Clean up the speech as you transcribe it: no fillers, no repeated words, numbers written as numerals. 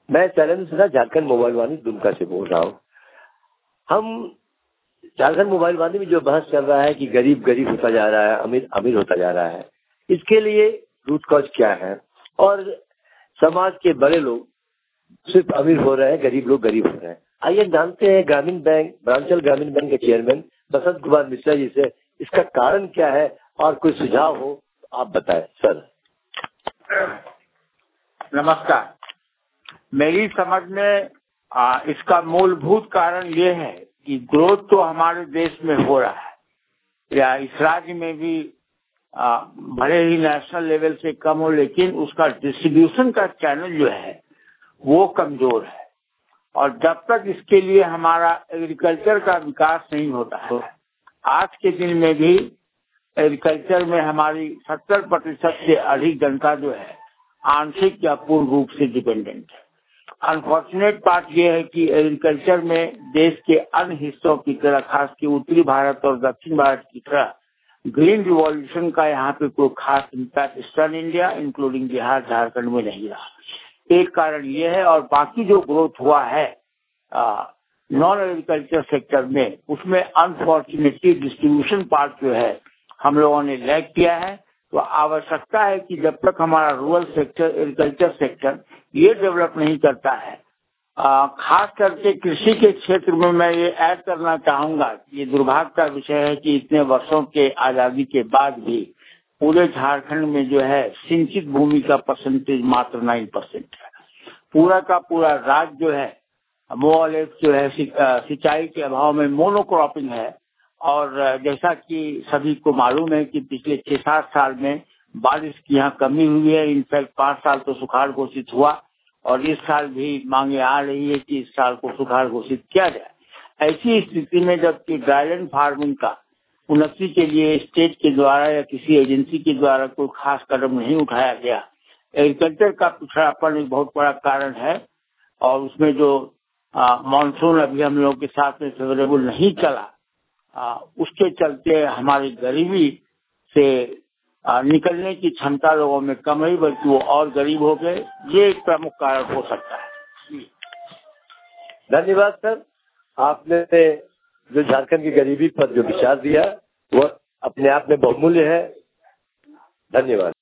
मैं चैलेंज से झारखंड मोबाइल वाणी दुमका से बोल रहा हूँ। हम झारखंड मोबाइल वाणी में जो बहस चल रहा है कि गरीब गरीब होता जा रहा है, अमीर अमीर होता जा रहा है, इसके लिए रूट कॉज क्या है? और समाज के बड़े लोग सिर्फ अमीर हो रहे हैं, गरीब लोग गरीब हो रहे हैं। आइए जानते हैं ग्रामीण बैंक, ब्रांचल ग्रामीण बैंक के चेयरमैन बसंत कुमार मिश्रा जी से इसका कारण क्या है, और कोई सुझाव हो तो आप बताएं सर। नमस्कार। मेरी समझ में इसका मूलभूत कारण ये है कि ग्रोथ तो हमारे देश में हो रहा है, या इस राज्य में भी भले ही नेशनल लेवल से कम हो, लेकिन उसका डिस्ट्रीब्यूशन का चैनल जो है वो कमजोर है। और जब तक इसके लिए हमारा एग्रीकल्चर का विकास नहीं होता है, आज के दिन में भी एग्रीकल्चर में हमारी 70% से अधिक जनता जो है आंशिक या पूर्ण रूप से डिपेंडेंट है। अनफॉर्चुनेट पार्ट ये है कि एग्रीकल्चर में देश के अन्य हिस्सों की तरह, खास के उत्तरी भारत और दक्षिण भारत की तरह, ग्रीन रिवॉल्यूशन का यहाँ पे कोई खास impact eastern India including Bihar Jharkhand में नहीं रहा। एक कारण ये है। और बाकी जो ग्रोथ हुआ है नॉन एग्रीकल्चर सेक्टर में, उसमें अनफॉर्चुनेटली डिस्ट्रीब्यूशन पार्ट जो है हम लोगों ने लैग किया है। तो आवश्यकता है कि जब तक हमारा रूरल सेक्टर, एग्रीकल्चर सेक्टर ये डेवलप नहीं करता है, खास करके कृषि के क्षेत्र में मैं ये ऐड करना चाहूंगा, ये दुर्भाग्य का विषय है कि इतने वर्षों के आजादी के बाद भी पूरे झारखंड में जो है सिंचित भूमि का परसेंटेज मात्र 9% है। पूरा का पूरा राज्य जो है मोलेस जो है सिंचाई के अभाव में मोनोक्रॉपिंग है। और जैसा कि सभी को मालूम है कि पिछले 6-7 साल में बारिश की यहाँ कमी हुई है। इनफैक्ट 5 साल तो सुखाड़ घोषित हुआ, और इस साल भी मांगे आ रही है कि इस साल को सुखाड़ घोषित किया जाए। ऐसी स्थिति में जबकि ड्राईलैंड फार्मिंग का उन्नति के लिए स्टेट के द्वारा या किसी एजेंसी के द्वारा कोई खास कदम नहीं उठाया गया, एग्रीकल्चर का पिछड़ापन एक बहुत बड़ा कारण है। और उसमें जो मानसून अभी हम लोग के साथ में फेवरेबल नहीं चला, उसके चलते हमारी गरीबी से निकलने की क्षमता लोगों में कम रही, बल्कि वो और गरीब हो गए। ये एक प्रमुख कारण हो सकता है। धन्यवाद सर। आपने जो झारखंड की गरीबी पर जो विचार दिया वो अपने आप में बहुमूल्य है। धन्यवाद।